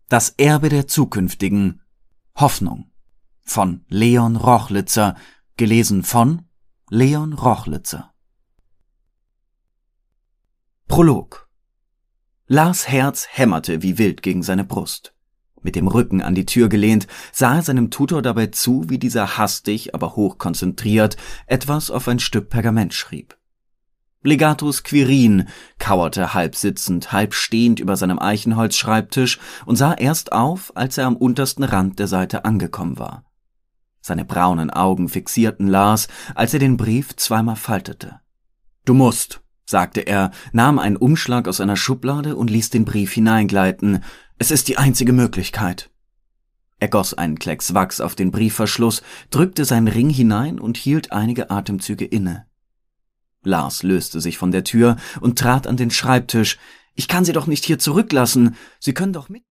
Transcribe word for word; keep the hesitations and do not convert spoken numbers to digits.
Das Erbe der Zukünftigen. Hoffnung. Von Leon Rochlitzer, gelesen von Leon Rochlitzer. Prolog. Lars' Herz hämmerte wie wild gegen seine Brust. Mit dem Rücken an die Tür gelehnt, sah er seinem Tutor dabei zu, wie dieser hastig, aber hochkonzentriert etwas auf ein Stück Pergament schrieb. Legatus Quirin kauerte halb sitzend, halb stehend über seinem Eichenholzschreibtisch und sah erst auf, als er am untersten Rand der Seite angekommen war. Seine braunen Augen fixierten Lars, als er den Brief zweimal faltete. »Du musst«, sagte er, nahm einen Umschlag aus einer Schublade und ließ den Brief hineingleiten. »Es ist die einzige Möglichkeit.« Er goss einen Klecks Wachs auf den Briefverschluss, drückte seinen Ring hinein und hielt einige Atemzüge inne. Lars löste sich von der Tür und trat an den Schreibtisch. »Ich kann Sie doch nicht hier zurücklassen. Sie können doch mit...«